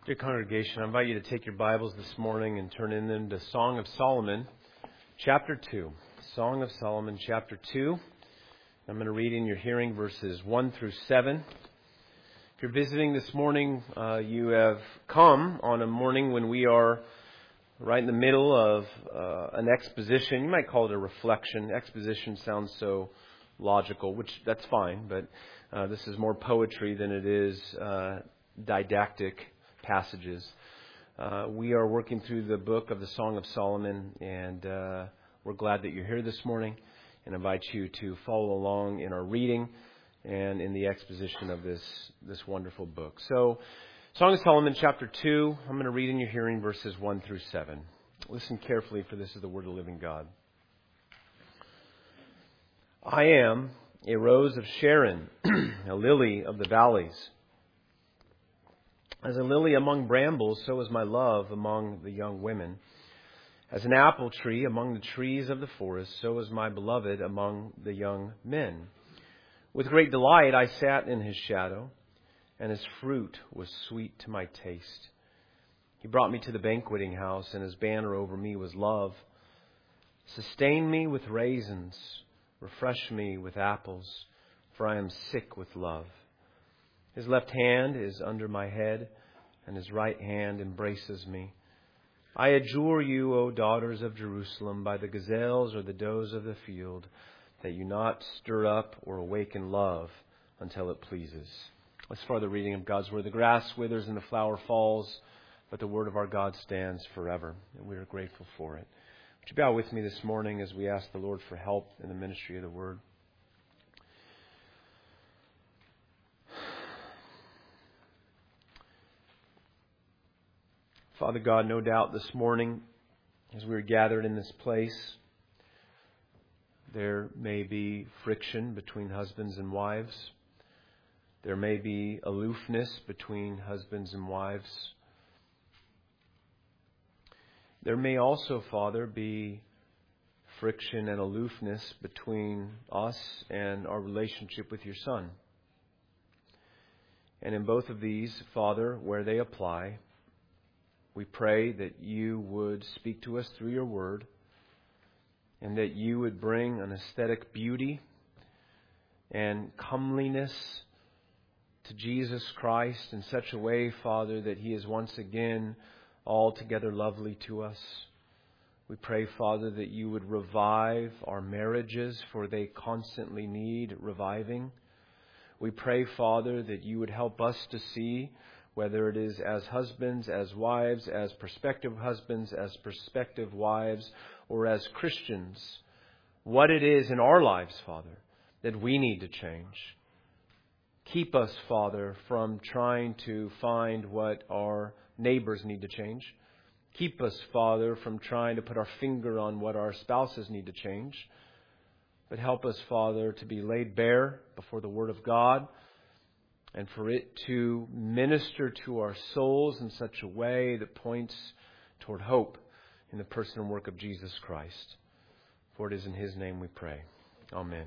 Dear congregation, I invite you to take your Bibles this morning and turn in them to Song of Solomon, chapter 2. Song of Solomon, chapter 2. I'm going to read in your hearing verses 1 through 7. If you're visiting this morning, you have come on a morning when we are right in the middle of an exposition. You might call it a reflection. Exposition sounds so logical, which that's fine, but this is more poetry than it is didactic passages. We are working through the book of the Song of Solomon, and we're glad that you're here this morning, and invite you to follow along in our reading and in the exposition of this wonderful book. So, Song of Solomon, chapter 2, I'm going to read in your hearing verses 1 through 7. Listen carefully, for this is the word of the living God. I am a rose of Sharon, a lily of the valleys. As a lily among brambles, so is my love among the young women. As an apple tree among the trees of the forest, so is my beloved among the young men. With great delight I sat in his shadow, and his fruit was sweet to my taste. He brought me to the banqueting house, and his banner over me was love. Sustain me with raisins, refresh me with apples, for I am sick with love. His left hand is under my head, and his right hand embraces me. I adjure you, O daughters of Jerusalem, by the gazelles or the does of the field, that you not stir up or awaken love until it pleases. Let's further the reading of God's word. The grass withers and the flower falls, but the word of our God stands forever, and we are grateful for it. Would you bow with me this morning as we ask the Lord for help in the ministry of the word? Father God, no doubt this morning, as we are gathered in this place, there may be friction between husbands and wives. There may be aloofness between husbands and wives. There may also, Father, be friction and aloofness between us and our relationship with your Son. And in both of these, Father, where they apply, we pray that you would speak to us through your word, and that you would bring an aesthetic beauty and comeliness to Jesus Christ in such a way, Father, that he is once again altogether lovely to us. We pray, Father, that you would revive our marriages, for they constantly need reviving. We pray, Father, that you would help us to see, whether it is as husbands, as wives, as prospective husbands, as prospective wives, or as Christians, what it is in our lives, Father, that we need to change. Keep us, Father, from trying to find what our neighbors need to change. Keep us, Father, from trying to put our finger on what our spouses need to change. But help us, Father, to be laid bare before the Word of God, and for it to minister to our souls in such a way that points toward hope in the person and work of Jesus Christ. For it is in his name we pray. Amen.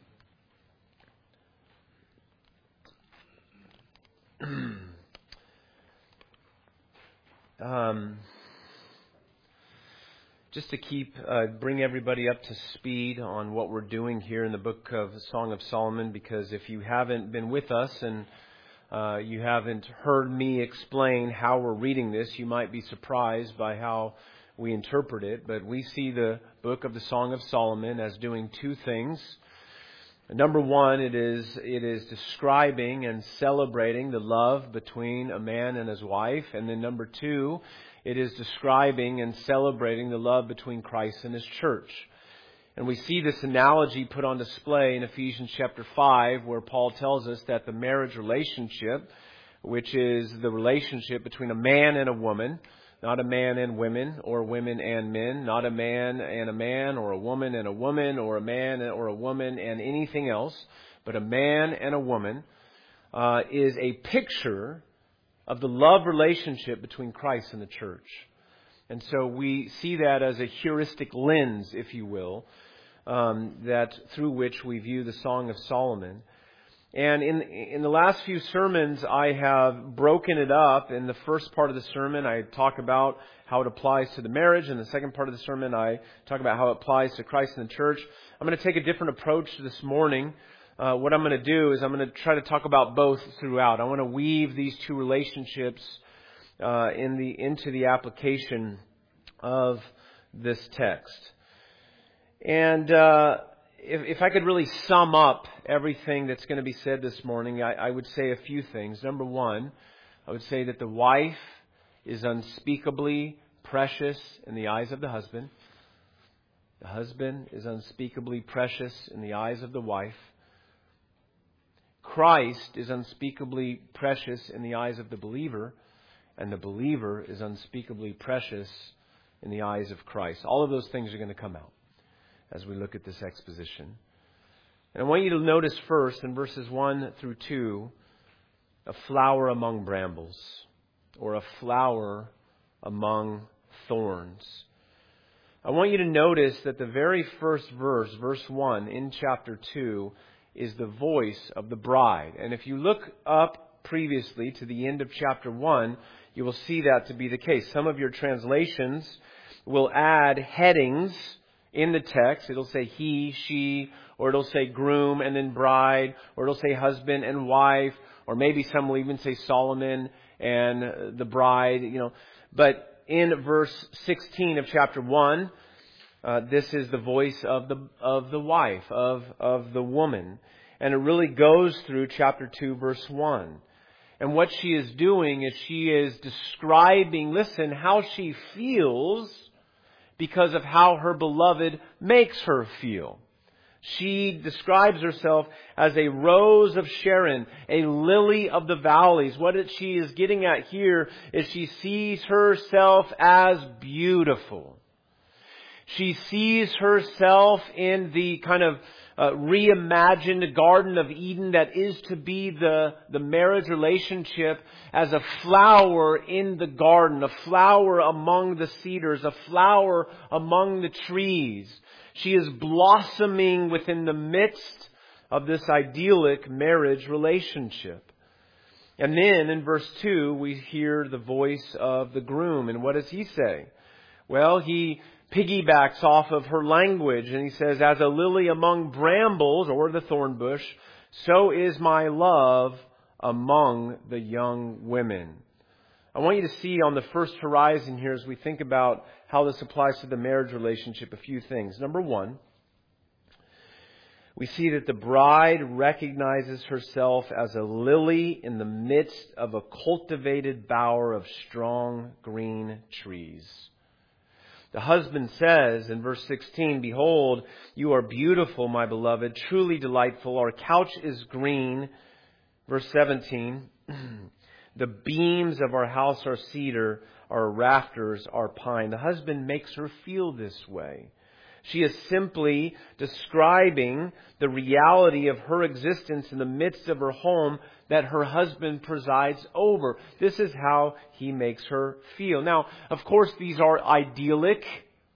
Just to bring everybody up to speed on what we're doing here in the book of Song of Solomon, because if you haven't been with us and you haven't heard me explain how we're reading this, you might be surprised by how we interpret it. But we see the book of the Song of Solomon as doing two things. Number one, it is describing and celebrating the love between a man and his wife. And then number two, it is describing and celebrating the love between Christ and his church. And we see this analogy put on display in Ephesians chapter 5, where Paul tells us that the marriage relationship, which is the relationship between a man and a woman, not a man and women, or women and men, not a man and a man, or a woman and a woman, or a man or a woman and anything else, but a man and a woman, is a picture of the love relationship between Christ and the church. And so we see that as a heuristic lens, if you will, that through which we view the Song of Solomon. And in the last few sermons, I have broken it up. In the first part of the sermon, I talk about how it applies to the marriage. In the second part of the sermon, I talk about how it applies to Christ and the church. I'm going to take a different approach this morning. What I'm going to do is I'm going to try to talk about both throughout. I want to weave these two relationships into the application of this text. And if I could really sum up everything that's going to be said this morning, I would say a few things. Number one, I would say that the wife is unspeakably precious in the eyes of the husband. The husband is unspeakably precious in the eyes of the wife. Christ is unspeakably precious in the eyes of the believer, and the believer is unspeakably precious in the eyes of Christ. All of those things are going to come out as we look at this exposition. And I want you to notice first in verses 1 through 2, a flower among brambles, or a flower among thorns. I want you to notice that the very first verse, verse 1 in chapter 2, is the voice of the bride. And if you look up previously to the end of chapter 1, you will see that to be the case. Some of your translations will add headings in the text. It'll say he, she, or it'll say groom and then bride, or it'll say husband and wife, or maybe some will even say Solomon and the bride, But in verse 16 of chapter 1, this is the voice of the wife, of the woman. And it really goes through chapter 2, verse 1. And what she is doing is she is describing, how she feels because of how her beloved makes her feel. She describes herself as a rose of Sharon, a lily of the valleys. What she is getting at here is she sees herself as beautiful. She sees herself in the kind of reimagined Garden of Eden that is to be the marriage relationship as a flower in the garden, a flower among the cedars, a flower among the trees. She is blossoming within the midst of this idyllic marriage relationship. And then in verse 2, we hear the voice of the groom. And what does he say? Well, he piggybacks off of her language, and he says, as a lily among brambles, or the thorn bush, so is my love among the young women. I want you to see on the first horizon here, as we think about how this applies to the marriage relationship, a few things. Number one, we see that the bride recognizes herself as a lily in the midst of a cultivated bower of strong green trees. The husband says in verse 16, behold, you are beautiful, my beloved, truly delightful. Our couch is green. Verse 17, the beams of our house are cedar, our rafters are pine. The husband makes her feel this way. She is simply describing the reality of her existence in the midst of her home that her husband presides over. This is how he makes her feel. Now, of course, these are idyllic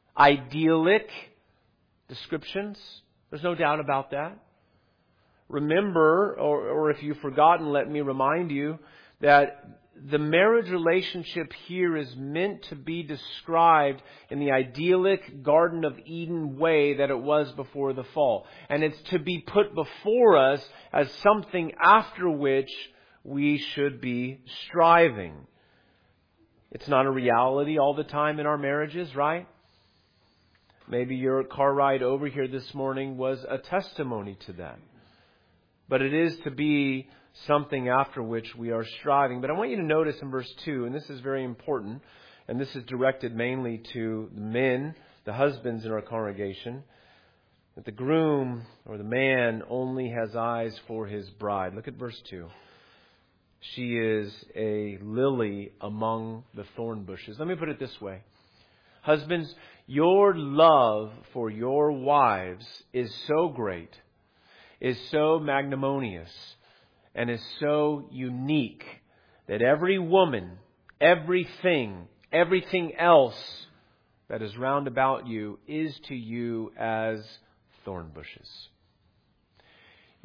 descriptions. There's no doubt about that. Remember, or if you've forgotten, let me remind you that the marriage relationship here is meant to be described in the idyllic Garden of Eden way that it was before the fall. And it's to be put before us as something after which we should be striving. It's not a reality all the time in our marriages, right? Maybe your car ride over here this morning was a testimony to that. But it is to be something after which we are striving. But I want you to notice in verse 2, and this is very important, and this is directed mainly to the men, the husbands in our congregation, that the groom or the man only has eyes for his bride. Look at verse 2. She is a lily among the thorn bushes. Let me put it this way. Husbands, your love for your wives is so great, is so magnanimous, and is so unique that every woman, everything else that is round about you is to you as thorn bushes.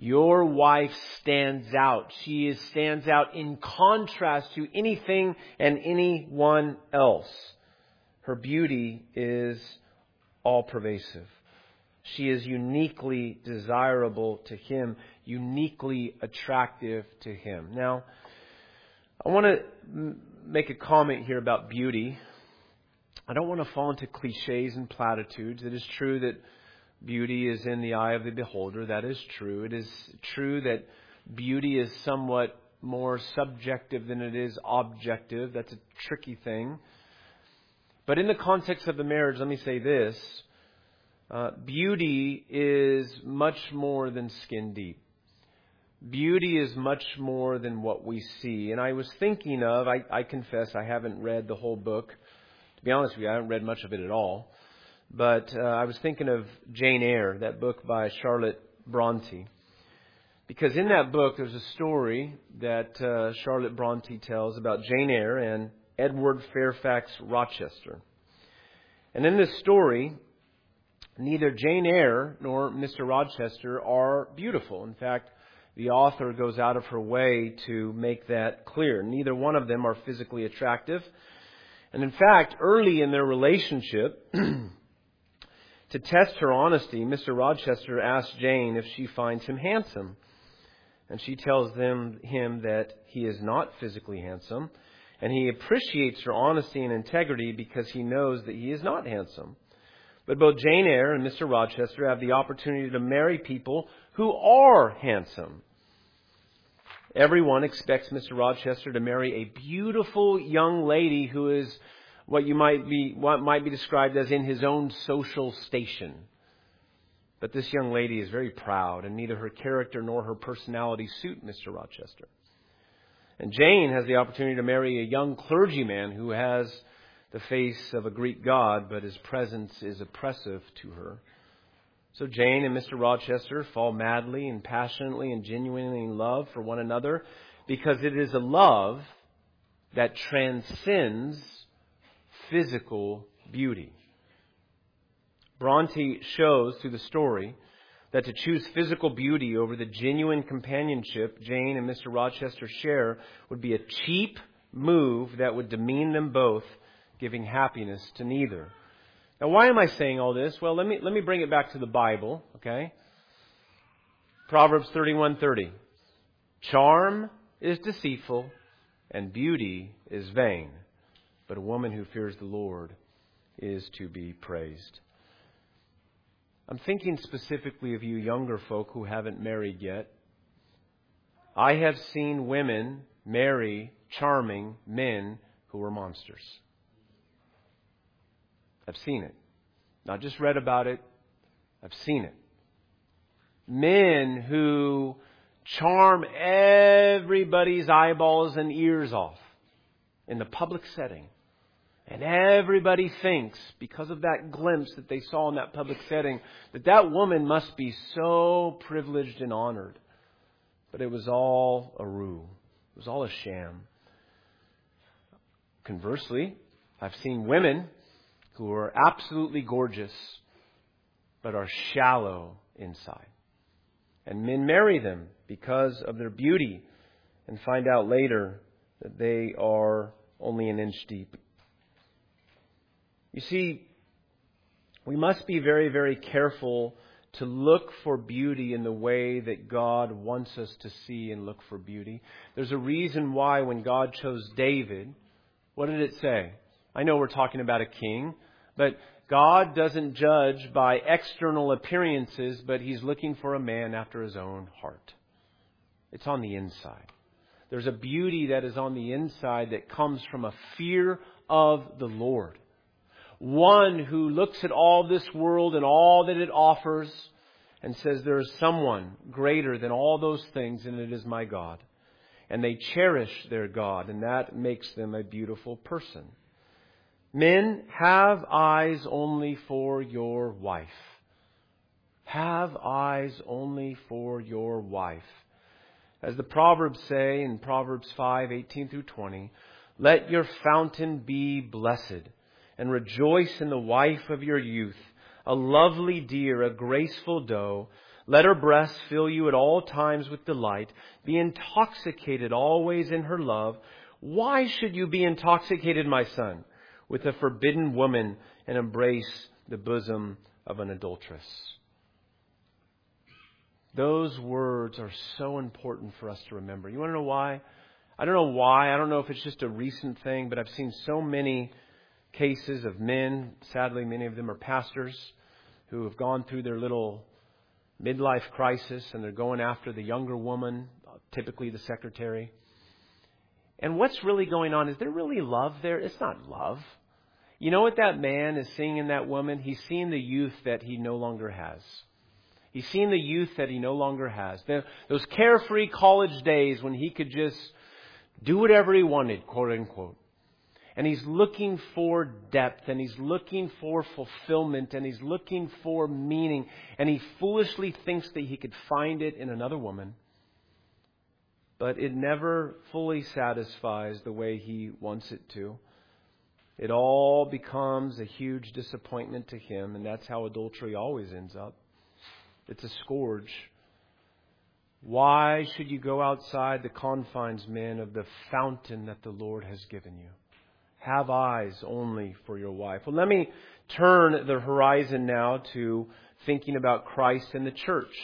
Your wife stands out. She stands out in contrast to anything and anyone else. Her beauty is all pervasive. She is uniquely desirable to him, uniquely attractive to him. Now, I want to make a comment here about beauty. I don't want to fall into cliches and platitudes. It is true that beauty is in the eye of the beholder. That is true. It is true that beauty is somewhat more subjective than it is objective. That's a tricky thing. But in the context of the marriage, let me say this. Beauty is much more than skin deep. Beauty is much more than what we see. And I was thinking of, I confess I haven't read the whole book. To be honest with you, I haven't read much of it at all. But I was thinking of Jane Eyre, that book by Charlotte Bronte. Because in that book, there's a story that Charlotte Bronte tells about Jane Eyre and Edward Fairfax Rochester. And in this story, neither Jane Eyre nor Mr. Rochester are beautiful. In fact, the author goes out of her way to make that clear. Neither one of them are physically attractive. And in fact, early in their relationship, to test her honesty, Mr. Rochester asks Jane if she finds him handsome. And she tells him that he is not physically handsome. And he appreciates her honesty and integrity because he knows that he is not handsome. But both Jane Eyre and Mr. Rochester have the opportunity to marry people who are handsome. Everyone expects Mr. Rochester to marry a beautiful young lady who is what might be described as in his own social station. But this young lady is very proud, and neither her character nor her personality suit Mr. Rochester. And Jane has the opportunity to marry a young clergyman who has the face of a Greek god, but his presence is oppressive to her. So Jane and Mr. Rochester fall madly and passionately and genuinely in love for one another because it is a love that transcends physical beauty. Bronte shows through the story that to choose physical beauty over the genuine companionship Jane and Mr. Rochester share would be a cheap move that would demean them both, giving happiness to neither. Now, why am I saying all this? Well, let me bring it back to the Bible, okay? Proverbs 31:30. Charm is deceitful and beauty is vain, but a woman who fears the Lord is to be praised. I'm thinking specifically of you younger folk who haven't married yet. I have seen women marry charming men who are monsters. I've seen it. Not just read about it. I've seen it. Men who charm everybody's eyeballs and ears off in the public setting. And everybody thinks, because of that glimpse that they saw in that public setting, that woman must be so privileged and honored. But it was all a ruse. It was all a sham. Conversely, I've seen women who are absolutely gorgeous, but are shallow inside. And men marry them because of their beauty and find out later that they are only an inch deep. You see, we must be very, very careful to look for beauty in the way that God wants us to see and look for beauty. There's a reason why when God chose David, what did it say? I know we're talking about a king, but God doesn't judge by external appearances, but He's looking for a man after His own heart. It's on the inside. There's a beauty that is on the inside that comes from a fear of the Lord. One who looks at all this world and all that it offers and says there is someone greater than all those things, and it is my God. And they cherish their God, and that makes them a beautiful person. Men, have eyes only for your wife. Have eyes only for your wife. As the Proverbs say in Proverbs 5:18-20, let your fountain be blessed, and rejoice in the wife of your youth, a lovely deer, a graceful doe. Let her breasts fill you at all times with delight. Be intoxicated always in her love. Why should you be intoxicated, my son, with a forbidden woman and embrace the bosom of an adulteress? Those words are so important for us to remember. You want to know why? I don't know why. I don't know if it's just a recent thing, but I've seen so many cases of men, sadly many of them are pastors, who have gone through their little midlife crisis and they're going after the younger woman, typically the secretary. And what's really going on? Is there really love there? It's not love. You know what that man is seeing in that woman? He's seeing the youth that he no longer has. He's seeing the youth that he no longer has. Those carefree college days when he could just do whatever he wanted, quote unquote. And he's looking for depth, and he's looking for fulfillment, and he's looking for meaning. And he foolishly thinks that he could find it in another woman. But it never fully satisfies the way he wants it to. It all becomes a huge disappointment to him, and that's how adultery always ends up. It's a scourge. Why should you go outside the confines, men, of the fountain that the Lord has given you? Have eyes only for your wife. Well, let me turn the horizon now to thinking about Christ and the church.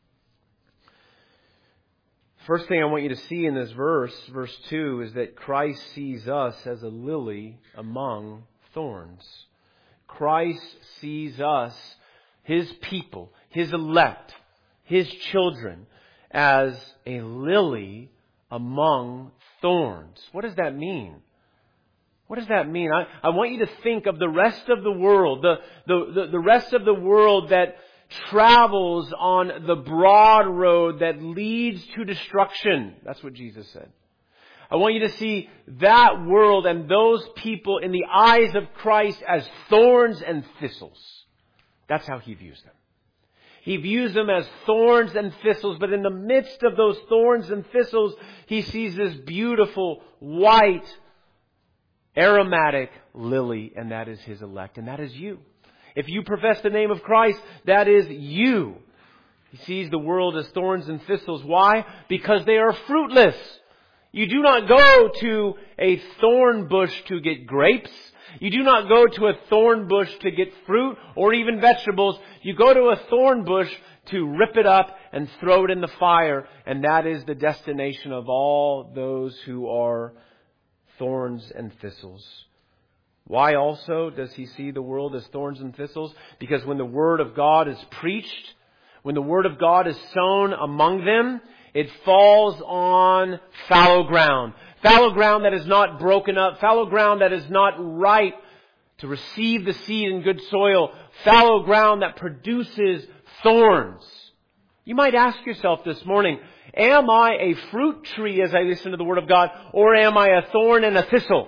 First thing I want you to see in this verse 2, is that Christ sees us as a lily among thorns. Christ sees us, His people, His elect, His children, as a lily among thorns. What does that mean? What does that mean? I want you to think of the rest of the world, the rest of the world that travels on the broad road that leads to destruction. That's what Jesus said. I want you to see that world and those people in the eyes of Christ as thorns and thistles. That's how He views them. He views them as thorns and thistles, but in the midst of those thorns and thistles, He sees this beautiful, white, aromatic lily, and that is His elect, and that is you. If you profess the name of Christ, that is you. He sees the world as thorns and thistles. Why? Because they are fruitless. You do not go to a thorn bush to get grapes. You do not go to a thorn bush to get fruit or even vegetables. You go to a thorn bush to rip it up and throw it in the fire. And that is the destination of all those who are thorns and thistles. Why also does He see the world as thorns and thistles? Because when the Word of God is preached, when the Word of God is sown among them, it falls on fallow ground. Fallow ground that is not broken up. Fallow ground that is not ripe to receive the seed in good soil. Fallow ground that produces thorns. You might ask yourself this morning, am I a fruit tree as I listen to the Word of God, or am I a thorn and a thistle?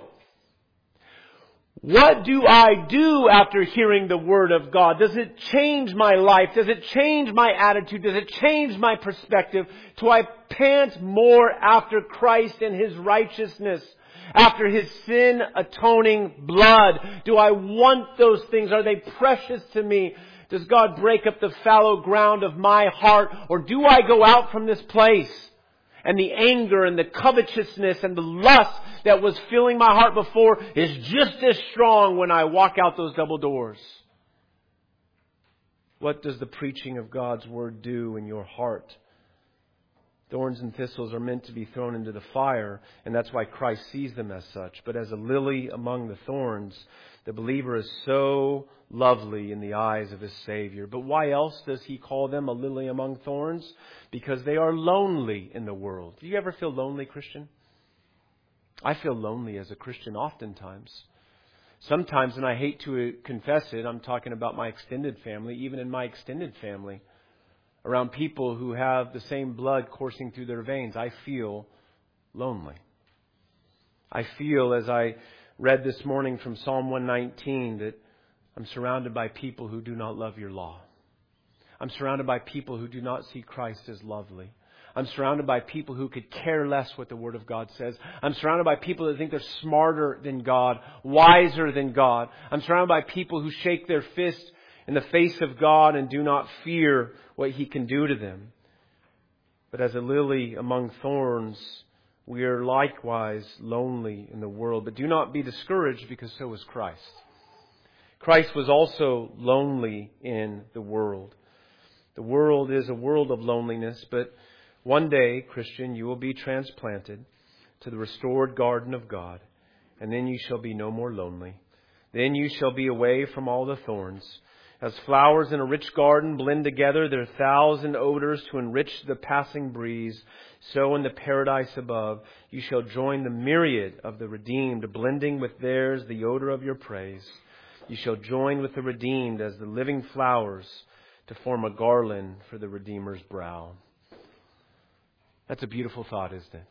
What do I do after hearing the Word of God? Does it change my life? Does it change my attitude? Does it change my perspective? Do I pant more after Christ and His righteousness? After His sin-atoning blood? Do I want those things? Are they precious to me? Does God break up the fallow ground of my heart? Or do I go out from this place and the anger and the covetousness and the lust that was filling my heart before is just as strong when I walk out those double doors? What does the preaching of God's Word do in your heart? Thorns and thistles are meant to be thrown into the fire, and that's why Christ sees them as such. But as a lily among the thorns, the believer is so lovely in the eyes of his Savior. But why else does He call them a lily among thorns? Because they are lonely in the world. Do you ever feel lonely, Christian? I feel lonely as a Christian oftentimes. Sometimes, and I hate to confess it, I'm talking about my extended family, even in my extended family, around people who have the same blood coursing through their veins, I feel lonely. I feel, as I read this morning from Psalm 119, that I'm surrounded by people who do not love your law. I'm surrounded by people who do not see Christ as lovely. I'm surrounded by people who could care less what the Word of God says. I'm surrounded by people that think they're smarter than God, wiser than God. I'm surrounded by people who shake their fist in the face of God and do not fear what He can do to them. But as a lily among thorns, we are likewise lonely in the world. But do not be discouraged, because so was Christ. Christ was also lonely in the world. The world is a world of loneliness, but one day, Christian, you will be transplanted to the restored garden of God, and then you shall be no more lonely. Then you shall be away from all the thorns. As flowers in a rich garden blend together their 1,000 odors to enrich the passing breeze, so in the paradise above you shall join the myriad of the redeemed, blending with theirs the odor of your praise. You shall join with the redeemed as the living flowers to form a garland for the Redeemer's brow. That's a beautiful thought, isn't it?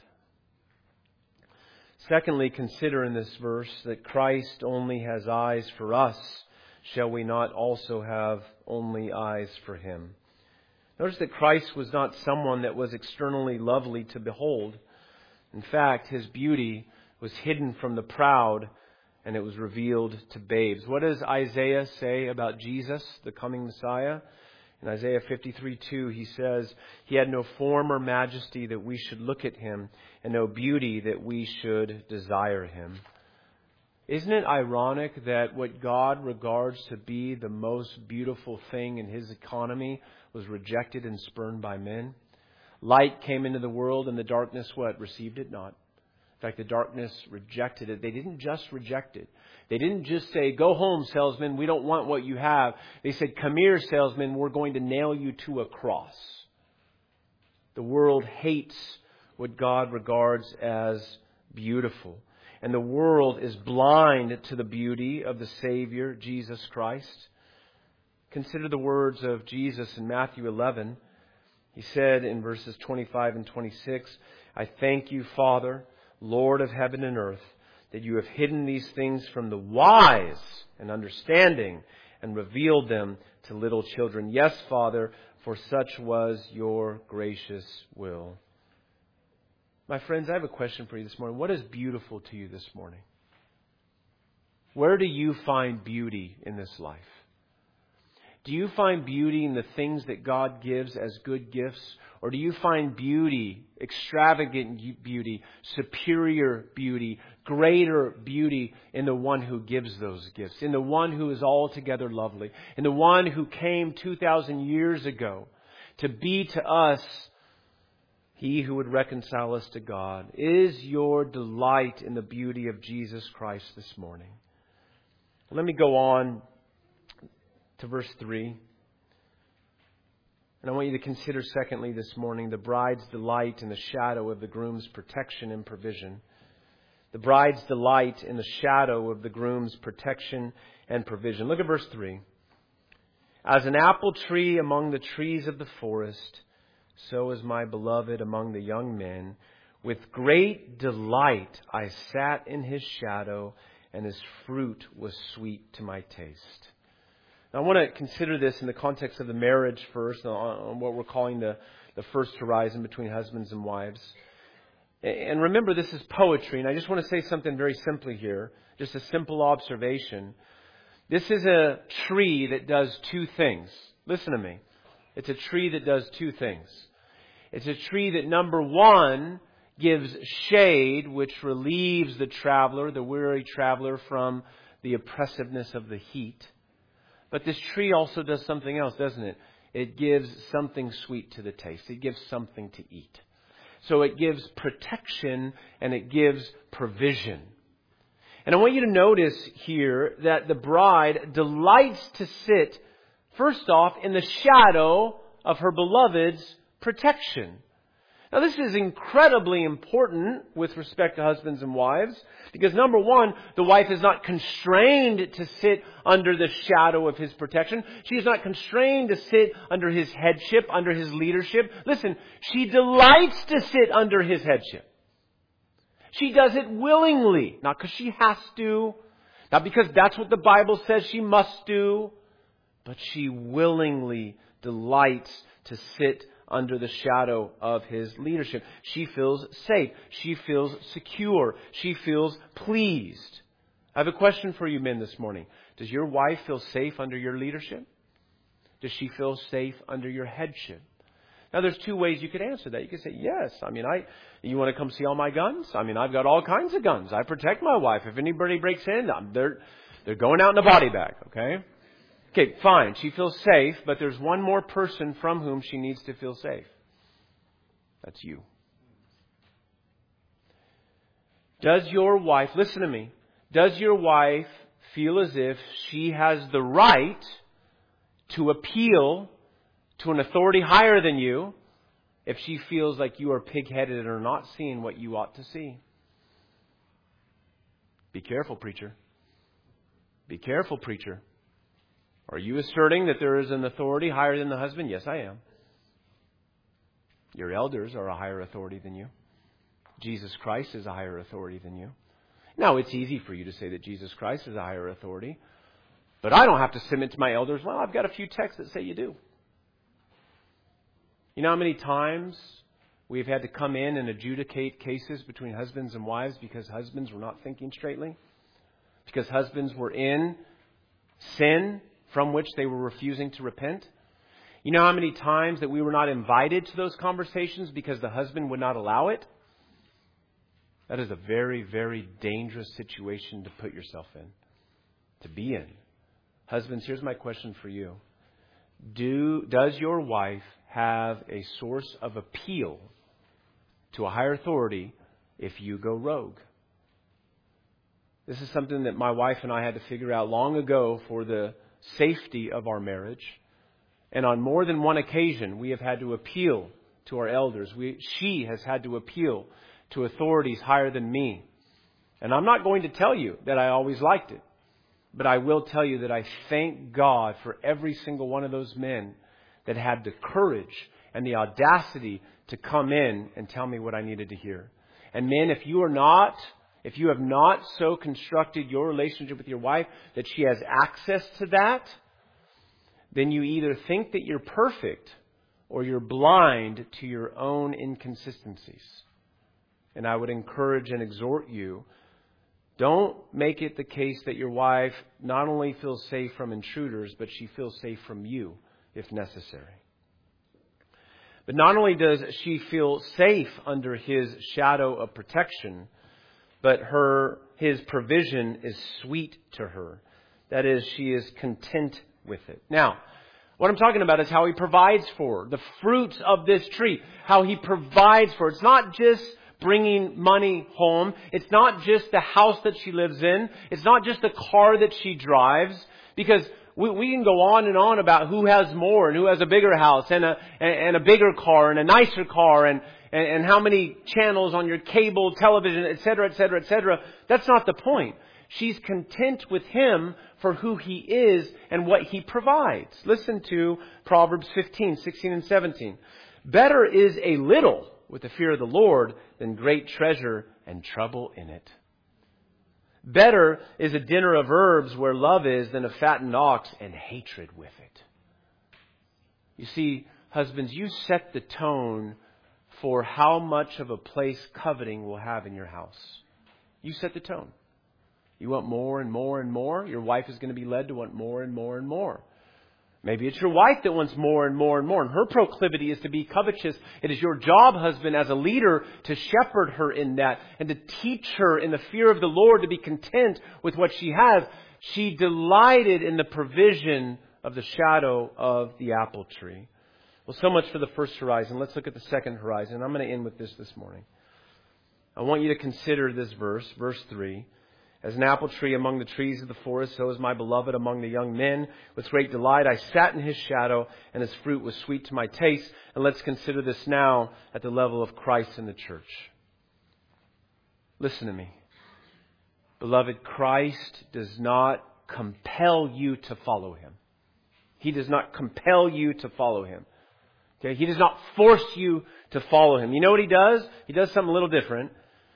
Secondly, consider in this verse that Christ only has eyes for us. Shall we not also have only eyes for Him? Notice that Christ was not someone that was externally lovely to behold. In fact, His beauty was hidden from the proud, and it was revealed to babes. What does Isaiah say about Jesus, the coming Messiah? In Isaiah 53:2, he says, He had no form or majesty that we should look at Him, and no beauty that we should desire Him. Isn't it ironic that what God regards to be the most beautiful thing in His economy was rejected and spurned by men? Light came into the world, and the darkness, what? Received it not. In fact, the darkness rejected it. They didn't just reject it. They didn't just say, go home, salesman, we don't want what you have. They said, come here, salesman, we're going to nail you to a cross. The world hates what God regards as beautiful. And the world is blind to the beauty of the Savior, Jesus Christ. Consider the words of Jesus in Matthew 11. He said in verses 25 and 26, I thank you, Father, Lord of heaven and earth, that you have hidden these things from the wise and understanding and revealed them to little children. Yes, Father, for such was your gracious will. My friends, I have a question for you this morning. What is beautiful to you this morning? Where do you find beauty in this life? Do you find beauty in the things that God gives as good gifts? Or do you find beauty, extravagant beauty, superior beauty, greater beauty in the one who gives those gifts, in the one who is altogether lovely, in the one who came 2,000 years ago to be to us He who would reconcile us to God? Is your delight in the beauty of Jesus Christ this morning? Let me go on to verse 3. And I want you to consider, secondly, this morning, the bride's delight in the shadow of the groom's protection and provision. The bride's delight in the shadow of the groom's protection and provision. Look at verse 3. As an apple tree among the trees of the forest, so is my beloved among the young men. With great delight I sat in His shadow, and His fruit was sweet to my taste. Now, I want to consider this in the context of the marriage first, on what we're calling the first horizon between husbands and wives. And remember, this is poetry, and I just want to say something very simply here, just a simple observation. This is a tree that does two things. Listen to me. It's a tree that does two things. It's a tree that, number one, gives shade, which relieves the traveler, the weary traveler, from the oppressiveness of the heat. But this tree also does something else, doesn't it? It gives something sweet to the taste. It gives something to eat. So it gives protection and it gives provision. And I want you to notice here that the bride delights to sit, first off, in the shadow of her beloved's protection. Now, this is incredibly important with respect to husbands and wives, because number one, the wife is not constrained to sit under the shadow of his protection. She is not constrained to sit under his headship, under his leadership. Listen, she delights to sit under his headship. She does it willingly, not because she has to, not because that's what the Bible says she must do, but she willingly delights to sit under the shadow of his leadership. She feels safe. She feels secure. She feels pleased. I have a question for you men this morning. Does your wife feel safe under your leadership? Does she feel safe under your headship? Now, there's two ways you could answer that. You could say, yes. You want to come see all my guns? I've got all kinds of guns. I protect my wife. If anybody breaks in, they're going out in a body bag, okay? Okay, fine. She feels safe, but there's one more person from whom she needs to feel safe. That's you. Does your wife, listen to me, does your wife feel as if she has the right to appeal to an authority higher than you if she feels like you are pig-headed and are not seeing what you ought to see? Be careful, preacher. Be careful, preacher. Are you asserting that there is an authority higher than the husband? Yes, I am. Your elders are a higher authority than you. Jesus Christ is a higher authority than you. Now, it's easy for you to say that Jesus Christ is a higher authority, but I don't have to submit to my elders. Well, I've got a few texts that say you do. You know how many times we've had to come in and adjudicate cases between husbands and wives because husbands were not thinking straightly? Because husbands were in sin from which they were refusing to repent? You know how many times that we were not invited to those conversations because the husband would not allow it? That is a very, very dangerous situation to put yourself in, to be in. Husbands, here's my question for you. Does your wife have a source of appeal to a higher authority if you go rogue? This is something that my wife and I had to figure out long ago for the safety of our marriage. And on more than one occasion, we have had to appeal to our elders. She has had to appeal to authorities higher than me. And I'm not going to tell you that I always liked it. But I will tell you that I thank God for every single one of those men that had the courage and the audacity to come in and tell me what I needed to hear. And men, if you have not so constructed your relationship with your wife that she has access to that, then you either think that you're perfect or you're blind to your own inconsistencies. And I would encourage and exhort you, don't make it the case that your wife not only feels safe from intruders, but she feels safe from you if necessary. But not only does she feel safe under his shadow of protection, but his provision is sweet to her. That is, she is content with it. Now, what I'm talking about is how he provides for her. The fruits of this tree. How he provides for her. It's not just bringing money home. It's not just the house that she lives in. It's not just the car that she drives. Because we can go on and on about who has more and who has a bigger house and a bigger car and a nicer car and how many channels on your cable television, etc., etc., etc. That's not the point. She's content with him for who he is and what he provides. Listen to Proverbs 15, 16, and 17. Better is a little with the fear of the Lord than great treasure and trouble in it. Better is a dinner of herbs where love is than a fattened ox and hatred with it. You see, husbands, you set the tone for how much of a place coveting will have in your house. You set the tone. You want more and more and more. Your wife is going to be led to want more and more and more. Maybe it's your wife that wants more and more and more, and her proclivity is to be covetous. It is your job, husband, as a leader, to shepherd her in that and to teach her in the fear of the Lord to be content with what she has. She delighted in the provision of the shadow of the apple tree. Well, so much for the first horizon. Let's look at the second horizon. I'm going to end with this morning. I want you to consider this verse 3. As an apple tree among the trees of the forest, so is my beloved among the young men. With great delight I sat in his shadow, and his fruit was sweet to my taste. And let's consider this now at the level of Christ and the church. Listen to me. Beloved, Christ does not compel you to follow him. He does not compel you to follow him. Okay? He does not force you to follow him. You know what he does? He does something a little different.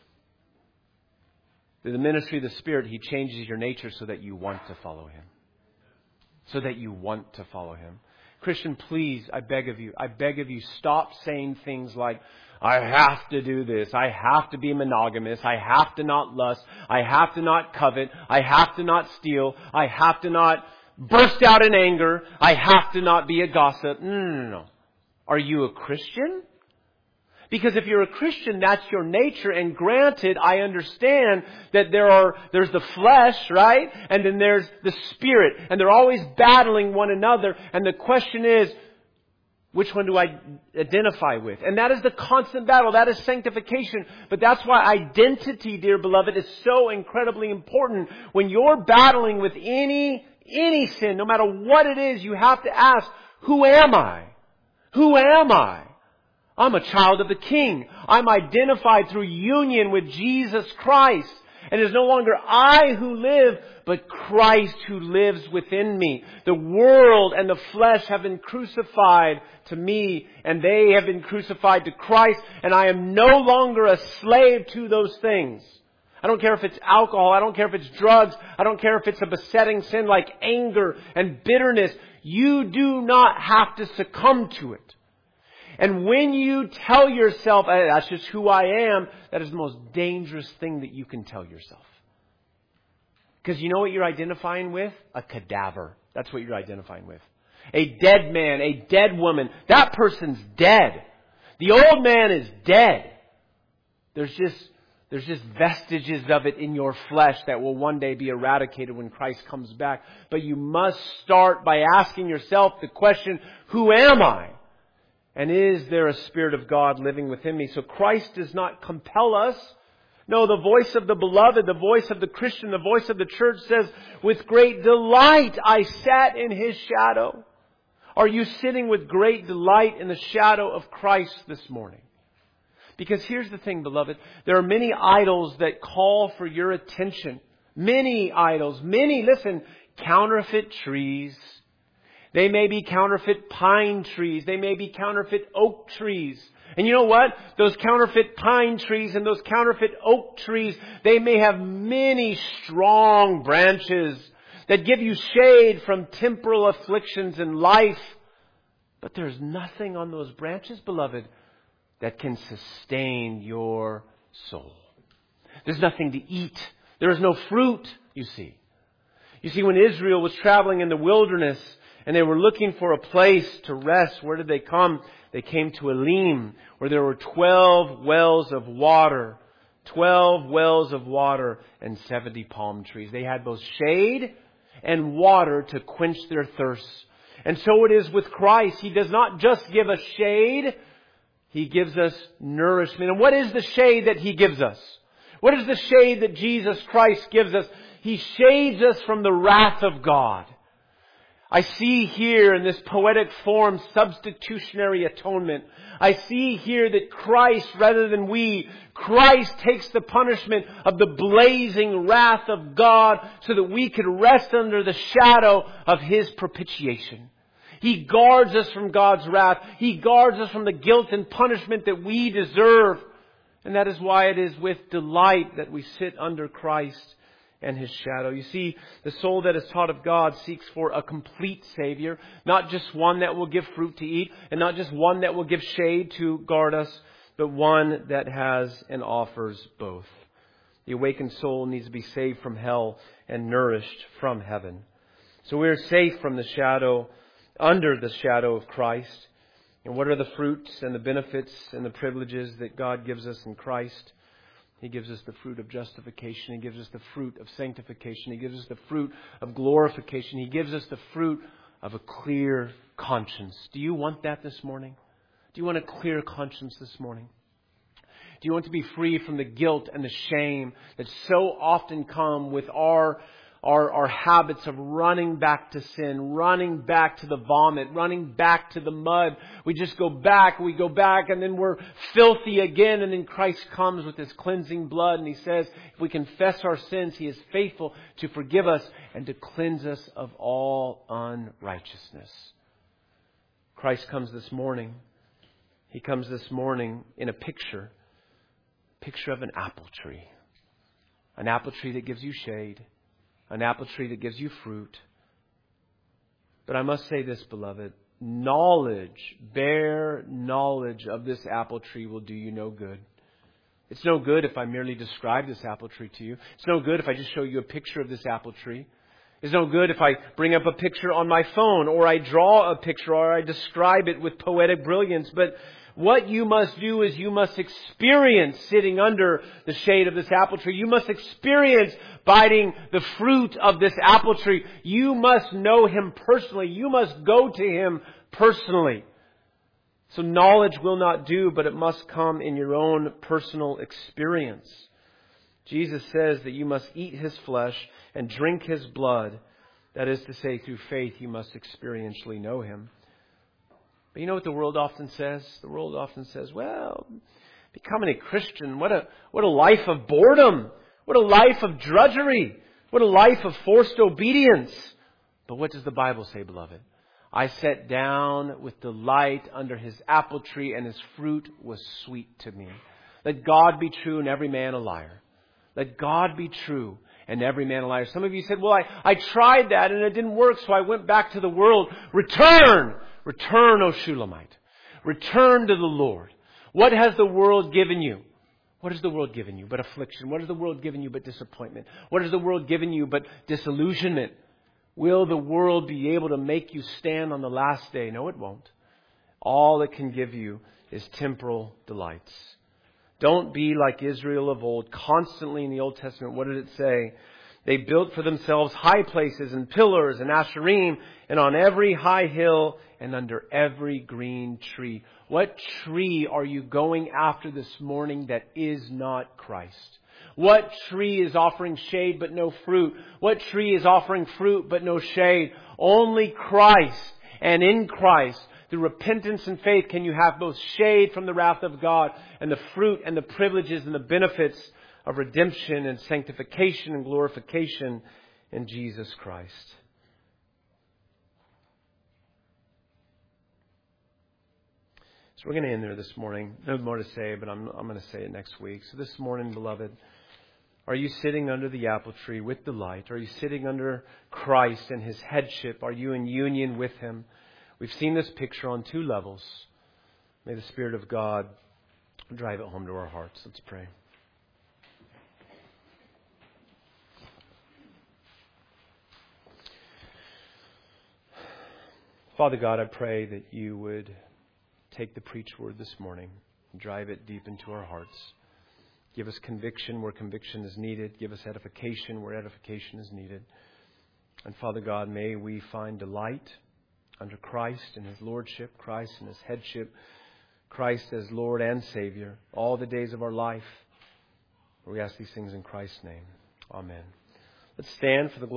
Through the ministry of the Spirit, he changes your nature so that you want to follow him. So that you want to follow him. Christian, please, I beg of you, stop saying things like, I have to do this. I have to be monogamous. I have to not lust. I have to not covet. I have to not steal. I have to not burst out in anger. I have to not be a gossip. No. Are you a Christian? Because if you're a Christian, that's your nature. And granted, I understand that there's the flesh, right? And then there's the spirit. And they're always battling one another. And the question is, which one do I identify with? And that is the constant battle. That is sanctification. But that's why identity, dear beloved, is so incredibly important. When you're battling with any sin, no matter what it is, you have to ask, who am I? Who am I? I'm a child of the King. I'm identified through union with Jesus Christ. And it is no longer I who live, but Christ who lives within me. The world and the flesh have been crucified to me, and they have been crucified to Christ, and I am no longer a slave to those things. I don't care if it's alcohol. I don't care if it's drugs. I don't care if it's a besetting sin like anger and bitterness. You do not have to succumb to it. And when you tell yourself, that's just who I am, that is the most dangerous thing that you can tell yourself. Because you know what you're identifying with? A cadaver. That's what you're identifying with. A dead man, a dead woman. That person's dead. The old man is dead. There's just vestiges of it in your flesh that will one day be eradicated when Christ comes back. But you must start by asking yourself the question, who am I? And is there a Spirit of God living within me? So Christ does not compel us. No, the voice of the beloved, the voice of the Christian, the voice of the church says, with great delight I sat in His shadow. Are you sitting with great delight in the shadow of Christ this morning? Because here's the thing, beloved. There are many idols that call for your attention. Many idols. Many, listen, counterfeit trees. They may be counterfeit pine trees. They may be counterfeit oak trees. And you know what? Those counterfeit pine trees and those counterfeit oak trees, they may have many strong branches that give you shade from temporal afflictions in life. But there's nothing on those branches, beloved, that can sustain your soul. There's nothing to eat. There is no fruit, you see. You see, when Israel was traveling in the wilderness and they were looking for a place to rest, where did they come? They came to Elim, where there were 12 wells of water. 12 wells of water and 70 palm trees. They had both shade and water to quench their thirst. And so it is with Christ. He does not just give us shade. He gives us nourishment. And what is the shade that He gives us? What is the shade that Jesus Christ gives us? He shades us from the wrath of God. I see here in this poetic form substitutionary atonement. I see here that Christ, rather than we, Christ takes the punishment of the blazing wrath of God so that we could rest under the shadow of His propitiation. He guards us from God's wrath. He guards us from the guilt and punishment that we deserve. And that is why it is with delight that we sit under Christ and His shadow. You see, the soul that is taught of God seeks for a complete Savior, not just one that will give fruit to eat, and not just one that will give shade to guard us, but one that has and offers both. The awakened soul needs to be saved from hell and nourished from heaven. So we are safe from the shadow, under the shadow of Christ. And what are the fruits and the benefits and the privileges that God gives us in Christ? He gives us the fruit of justification. He gives us the fruit of sanctification. He gives us the fruit of glorification. He gives us the fruit of a clear conscience. Do you want that this morning? Do you want a clear conscience this morning? Do you want to be free from the guilt and the shame that so often come with our habits of running back to sin, running back to the vomit, running back to the mud? We just go back, and then we're filthy again. And then Christ comes with His cleansing blood, and He says, if we confess our sins, He is faithful to forgive us and to cleanse us of all unrighteousness. Christ comes this morning. He comes this morning in a picture of an apple tree. An apple tree that gives you shade. An apple tree that gives you fruit. But I must say this, beloved. Bare knowledge of this apple tree will do you no good. It's no good if I merely describe this apple tree to you. It's no good if I just show you a picture of this apple tree. It's no good if I bring up a picture on my phone, or I draw a picture, or I describe it with poetic brilliance. But what you must do is you must experience sitting under the shade of this apple tree. You must experience biting the fruit of this apple tree. You must know Him personally. You must go to Him personally. So knowledge will not do, but it must come in your own personal experience. Jesus says that you must eat His flesh and drink His blood. That is to say, through faith, you must experientially know Him. But you know what the world often says? The world often says, well, becoming a Christian, what a life of boredom. What a life of drudgery. What a life of forced obedience. But what does the Bible say, beloved? I sat down with delight under His apple tree, and His fruit was sweet to me. Let God be true and every man a liar. Let God be true and every man a liar. Some of you said, well, I tried that and it didn't work, so I went back to the world. Return! Return, O Shulamite. Return to the Lord. What has the world given you? What has the world given you but affliction? What has the world given you but disappointment? What has the world given you but disillusionment? Will the world be able to make you stand on the last day? No, it won't. All it can give you is temporal delights. Don't be like Israel of old. Constantly in the Old Testament, what did it say? They built for themselves high places and pillars and asherim, and on every high hill and under every green tree. What tree are you going after this morning that is not Christ? What tree is offering shade but no fruit? What tree is offering fruit but no shade? Only Christ, and in Christ, through repentance and faith, can you have both shade from the wrath of God and the fruit and the privileges and the benefits of redemption and sanctification and glorification in Jesus Christ. So we're going to end there this morning. No more to say, but I'm going to say it next week. So this morning, beloved, are you sitting under the apple tree with delight? Are you sitting under Christ and His headship? Are you in union with Him? We've seen this picture on two levels. May the Spirit of God drive it home to our hearts. Let's pray. Father God, I pray that you would take the preached word this morning and drive it deep into our hearts. Give us conviction where conviction is needed. Give us edification where edification is needed. And Father God, may we find delight under Christ and His lordship, Christ and His headship, Christ as Lord and Savior, all the days of our life. We ask these things in Christ's name. Amen. Let's stand for the glory.